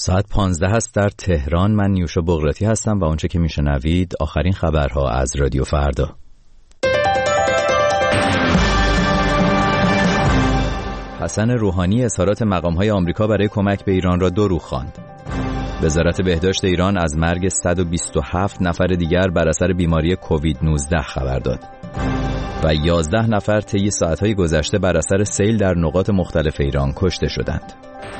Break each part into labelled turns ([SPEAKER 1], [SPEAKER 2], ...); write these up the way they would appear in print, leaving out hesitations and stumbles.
[SPEAKER 1] ساعت 15 هست در تهران. من نیوشا بغراتی هستم و آنچه که میشنوید آخرین خبرها از رادیو فردا. حسن روحانی اظهارات مقام‌های آمریکا برای کمک به ایران را دروغ خواند. وزارت بهداشت ایران از مرگ 127 نفر دیگر بر اثر بیماری کووید 19 خبر داد و 11 نفر طی ساعت‌های گذشته بر اثر سیل در نقاط مختلف ایران کشته شدند.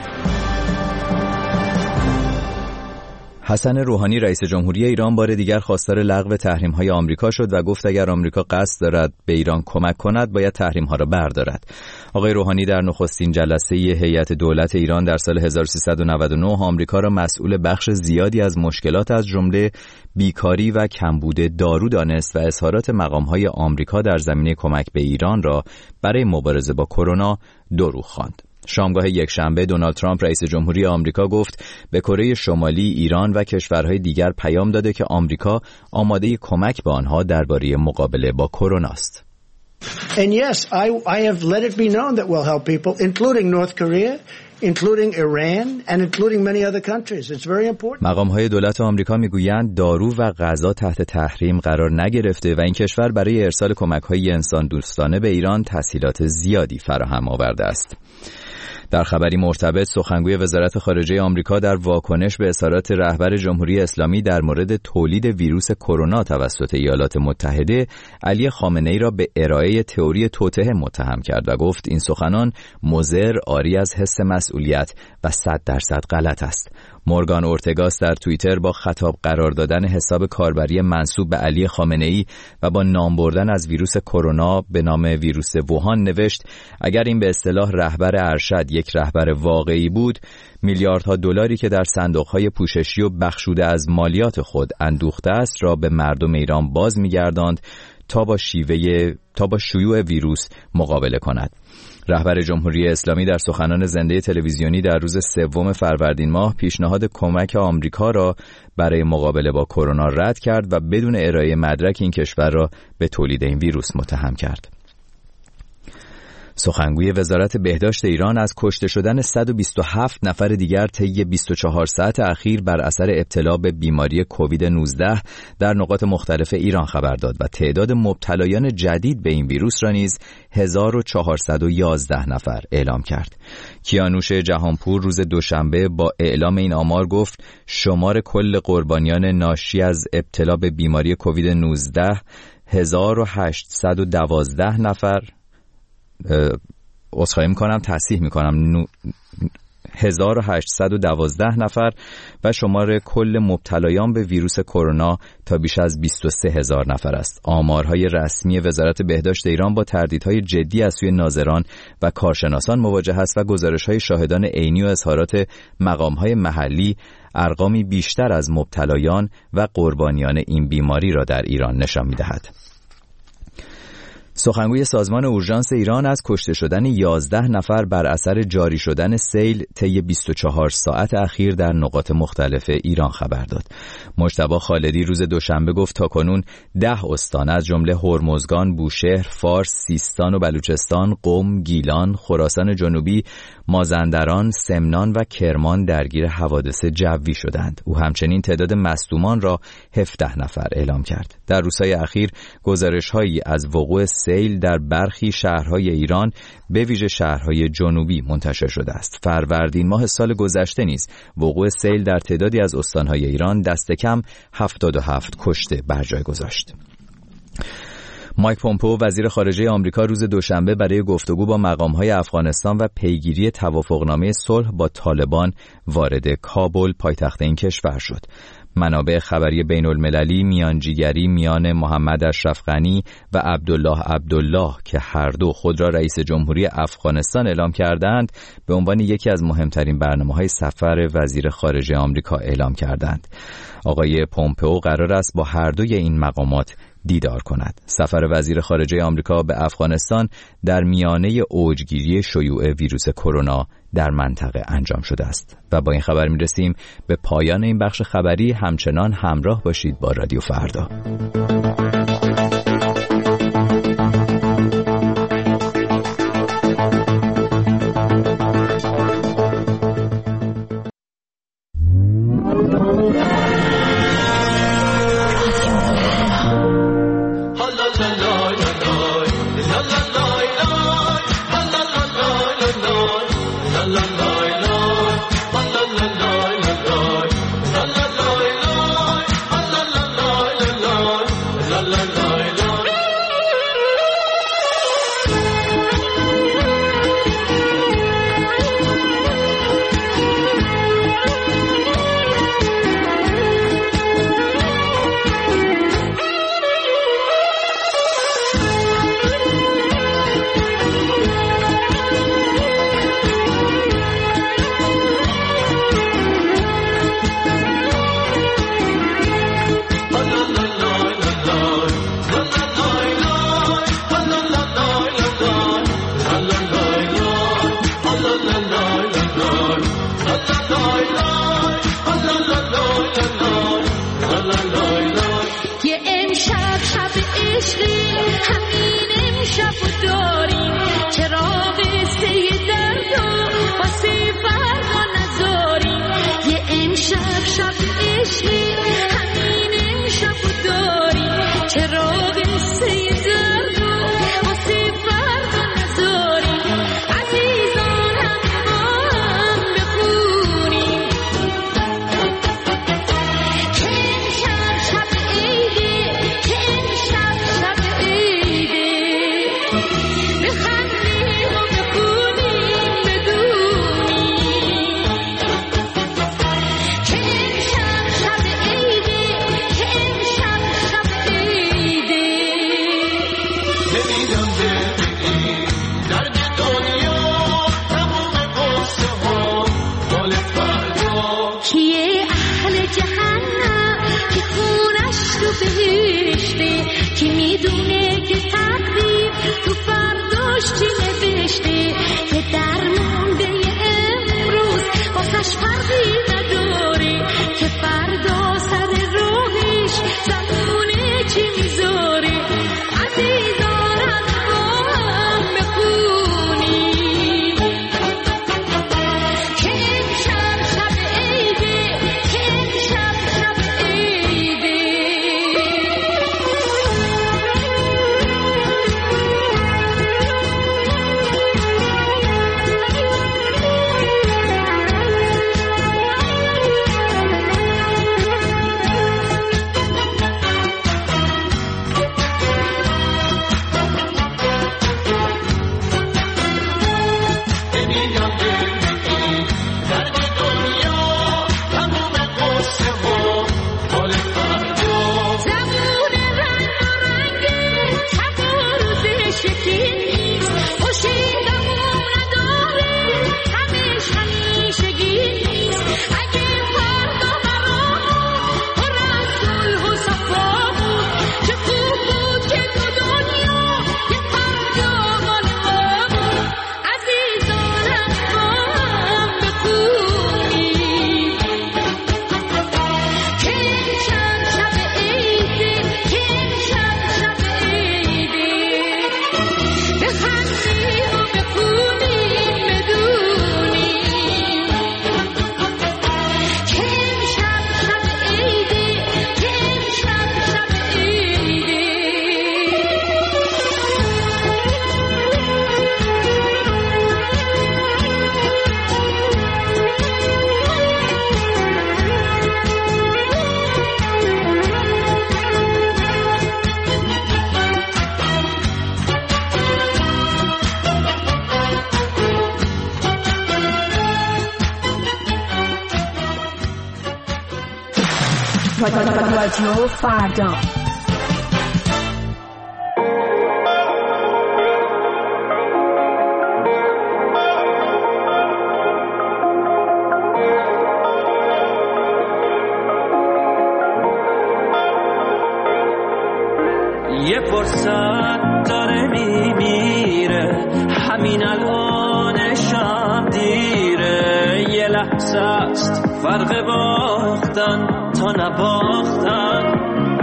[SPEAKER 1] حسن روحانی رئیس جمهوری ایران بار دیگر خواستار لغو تحریم‌های آمریکا شد و گفت اگر آمریکا قصد دارد به ایران کمک کند باید تحریم‌ها را بردارد. آقای روحانی در نخستین جلسه هیئت دولت ایران در سال 1399 آمریکا را مسئول بخش زیادی از مشکلات از جمله بیکاری و کمبود دارو دانست و اظهارات مقام‌های آمریکا در زمینه کمک به ایران را برای مبارزه با کرونا دروغ خواند. شامگاه یکشنبه دونالد ترامپ رئیس جمهوری آمریکا گفت به کره شمالی، ایران و کشورهای دیگر پیام داده که آمریکا آماده کمک به آنها درباره مقابله با کرونا است.
[SPEAKER 2] And yes, I have let it be known that we'll help people, including North Korea, including Iran, and including many other countries. It's very important.
[SPEAKER 1] مقام‌های دولت آمریکا میگویند دارو و غذا تحت تحریم قرار نگرفته و این کشور برای ارسال کمک‌های انسان دوستانه به ایران تسهیلات زیادی فراهم آورده است. در خبری مرتبط، سخنگوی وزارت خارجه آمریکا در واکنش به اظهارات رهبر جمهوری اسلامی در مورد تولید ویروس کرونا توسط ایالات متحده، علی خامنه‌ای را به ارائه تئوری توطئه متهم کرد و گفت این سخنان مضر، عاری از حس مسئولیت و 100% غلط است. مورگان اورتگاس در توییتر با خطاب قرار دادن حساب کاربری منسوب به علی خامنه‌ای و با نام بردن از ویروس کرونا به نام ویروس ووهان نوشت اگر این به اصطلاح رهبر ارشد یک رهبر واقعی بود، میلیاردها دلاری که در صندوق‌های پوششی و بخشوده از مالیات خود اندوخته است را به مردم ایران باز می‌گرداند تا با شیوع ویروس مقابله کند. رهبر جمهوری اسلامی در سخنان زنده تلویزیونی در روز 3 فروردین ماه پیشنهاد کمک آمریکا را برای مقابله با کرونا رد کرد و بدون ارائه مدرک این کشور را به تولید این ویروس متهم کرد. سخنگوی وزارت بهداشت ایران از کشته شدن 127 نفر دیگر طی 24 ساعت اخیر بر اثر ابتلا به بیماری کووید 19 در نقاط مختلف ایران خبر داد و تعداد مبتلایان جدید به این ویروس را نیز 1411 نفر اعلام کرد. کیانوش جهانپور روز دوشنبه با اعلام این آمار گفت شمار کل قربانیان ناشی از ابتلا به بیماری کووید 19 1812 نفر عذرخواهی میکنم، تصحیح میکنم 1812 نفر و شمار کل مبتلایان به ویروس کرونا تا بیش از 23000 نفر است. آمارهای رسمی وزارت بهداشت ایران با تردیدهای جدی از سوی ناظران و کارشناسان مواجه است و گزارش‌های شاهدان عینی و اظهارات مقام‌های محلی ارقامی بیشتر از مبتلایان و قربانیان این بیماری را در ایران نشان می‌دهد. سخنگوی سازمان اورژانس ایران از کشته شدن 11 نفر بر اثر جاری شدن سیل طی 24 ساعت اخیر در نقاط مختلف ایران خبر داد. مجتبی خالدی روز دوشنبه گفت تاکنون 10 استان از جمله هرمزگان، بوشهر، فارس، سیستان و بلوچستان، قم، گیلان، خراسان جنوبی، مازندران، سمنان و کرمان درگیر حوادث جوی شدند. او همچنین تعداد مصدومان را 17 نفر اعلام کرد. در روزهای اخیر گزارش‌هایی از وقوع سیل در برخی شهرهای ایران به ویژه شهرهای جنوبی منتشر شده است. فروردین ماه سال گذشته نیز وقوع سیل در تعدادی از استانهای ایران دست کم 77 کشته بر جای گذاشت. مایک پومپئو وزیر خارجه آمریکا روز دوشنبه برای گفتگو با مقام‌های افغانستان و پیگیری توافقنامه صلح با طالبان وارد کابل پایتخت این کشور شد. منابع خبری بین المللی میانجیگری میان محمد اشرف غنی و عبدالله که هر دو خود را رئیس جمهوری افغانستان اعلام کردند به عنوان یکی از مهمترین برنامه‌های سفر وزیر خارجه آمریکا اعلام کردند. آقای پومپئو قرار است با هر دوی این مقامات دیدار کند. سفر وزیر خارجه آمریکا به افغانستان در میانه اوجگیری شیوع ویروس کرونا در منطقه انجام شده است. و با این خبر میرسیم به پایان این بخش خبری. همچنان همراه باشید با رادیو فردا.
[SPEAKER 3] رادیو فردا.
[SPEAKER 4] یه فرصت داره میمیره، همین الانشم دیره. یه لحظه است فرق باختن تا نباختن.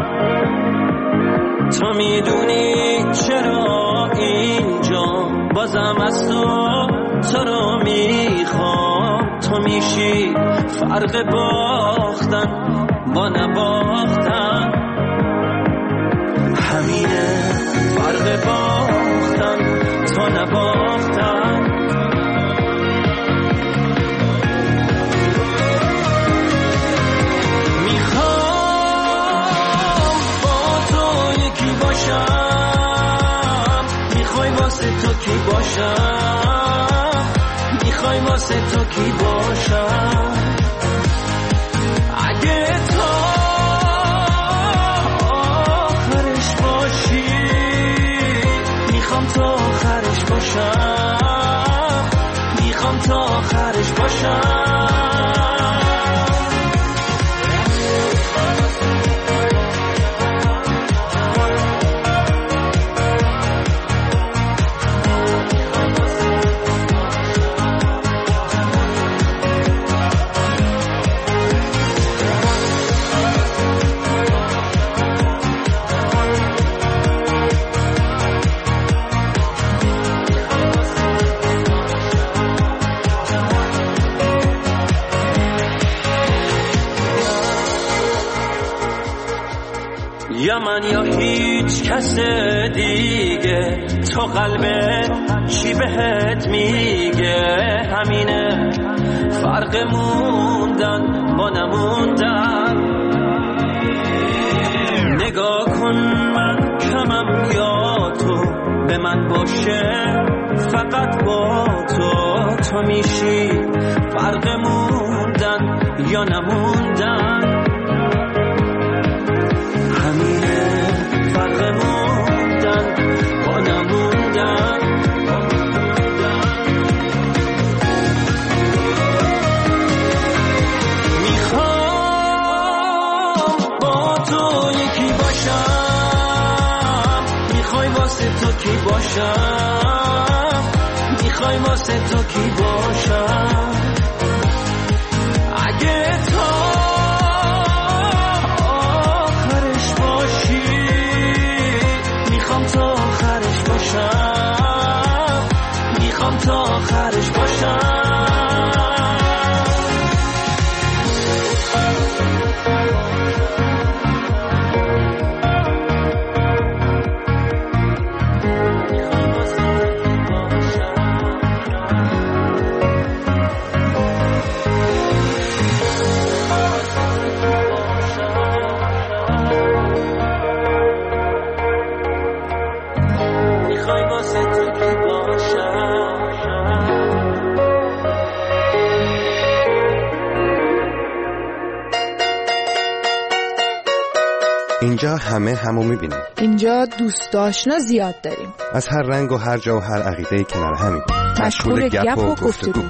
[SPEAKER 4] تو میدونی چرا اینجا بازم از تو رو میخوام. تو میشی فرق باختن با نباختن. همینه فرق باختن تا نباختن. کی باشم، میخوای واسه تو کی باشم. اگه تو آخرش باشی، میخوام تا آخرش باشم، میخوام تا آخرش باشم. یا من یا هیچ کس دیگه، تو قلبه چی بهت میگه؟ همینه فرق موندن با نموندن. نگاه کن من کمم یا تو به من باشه، فقط با تو میشی فرق موندن یا نموندن. همینه فرق موندن با نموندن. میخوام با تو یکی باشم، میخوای واسه تو کی باشم، میخوای واسه تو کی باشم. اگه تو آخرش باشی، میخوام تا آخرش باشم، میخوام تا آخرش باشم.
[SPEAKER 5] اینجا همو میبینیم.
[SPEAKER 6] اینجا دوست آشنا زیاد داریم.
[SPEAKER 5] از هر رنگ و هر جا و هر عقیده‌ای کنار همیم.
[SPEAKER 6] مشغول گپ و گفتگو.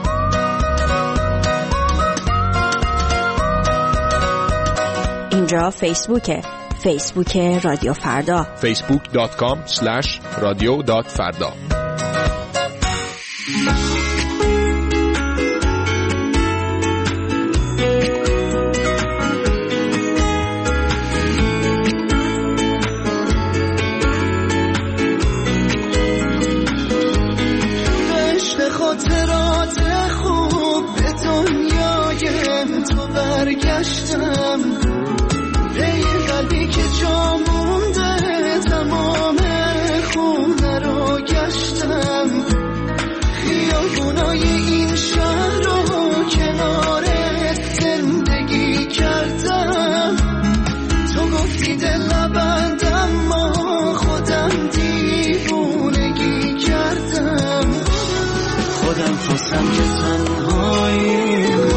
[SPEAKER 3] اینجا فیسبوک رادیو فردا.
[SPEAKER 7] facebook.com/radio.farda.
[SPEAKER 8] برگشتم به یه قلبی که جا مونده، تمام خونه رو گشتم، خیابونای این شهر رو کنار زندگی کردم. تو گفتی دل نبندم، ما خودم دیوونگی کردم. خودم خواستم که تنهایی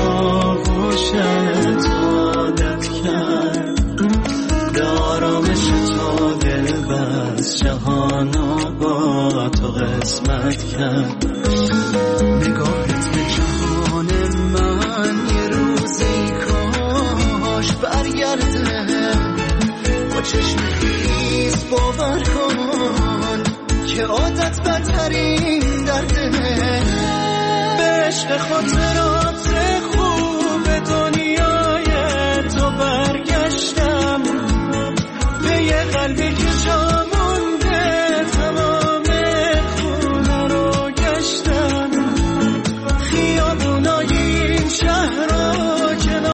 [SPEAKER 8] عادت کرد، به آرامش تو دل بست، جهانا با تو قسمت کرد. نگاهت به جهان من یه روزی کاش برگرده، با چشم خیز باور کن که عادت بدترین درده. به عشق خاطر